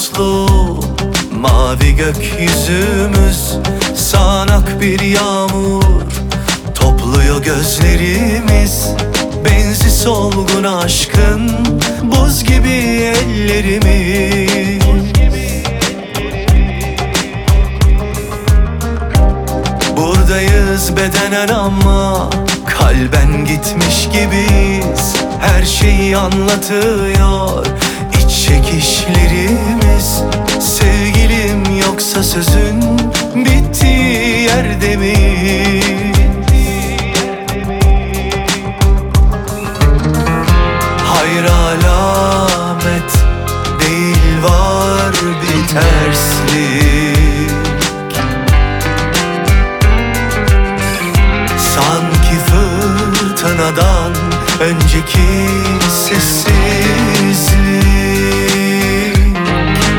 bulutlu mavi gökyüzümüz, sağanak bir yağmur topluyor gözlerimiz. Benzi solgun aşkın buz gibi ellerimiz. Buradayız bedenen ama kalben gitmiş gibiyiz. Her şeyi anlatıyor iç çekişlerimiz. Sevgilim yoksa sözün bittiği yerde mi? Hayır alamet değil, var bir terslik. Sanki fırtınadan önceki sessizlik.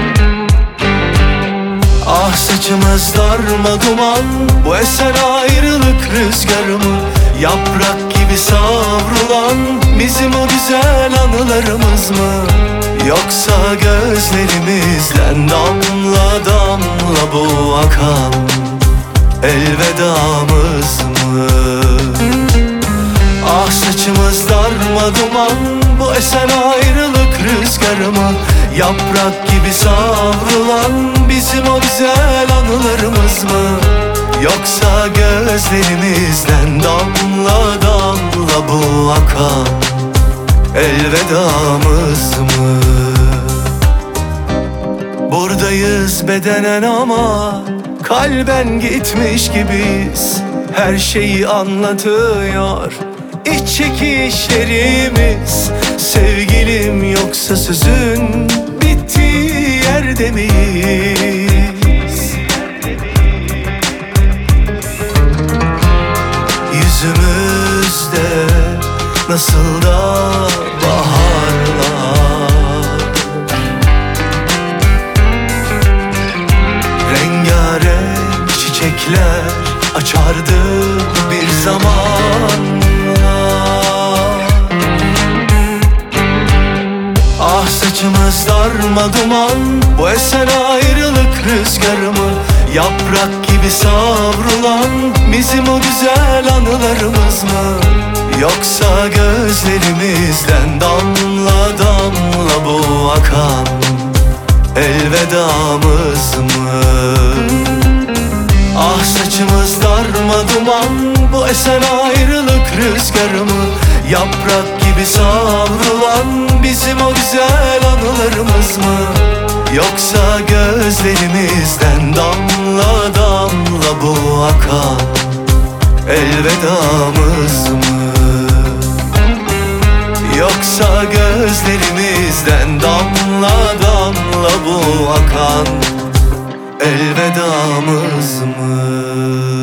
Ah saçımız darmaduman, bu esen ayrılık rüzgarı mı? Yaprak gibi savrulan bizim o güzel anılarımız mı? Yoksa gözlerimizden damla damla bu akan elvedamız mı? Ah saçımız darmaduman, bu esen ayrılık rüzgarı mı? Yaprak gibi savrulan bizim o güzel anılarımız mı? Yoksa gözlerimizden damla damla bu akan elvedamız mı? Buradayız bedenen ama kalben gitmiş gibiyiz. Her şeyi anlatıyor iç çekişlerimiz. Sevgilim yoksa sözün bittiği yerde miyiz? Yüzümüzde nasıl da baharlar, rengarenk çiçekler açardı bir zamanlar. Ah saçımız darmaduman, bu esen ayrılık rüzgarı mı? Yaprak gibi savrulan bizim o güzel anılarımız mı? Yoksa gözlerimizden damla damla bu akan elvedamız mı? Ah saçımız darmaduman, bu esen ayrılık rüzgarı mı? Yaprak gibi savrulan bizim o güzel anılarımız mı? Yoksa gözlerimizden damla damla bu akan elvedamız mı? Yoksa gözlerimizden damla damla bu akan elvedamız mı?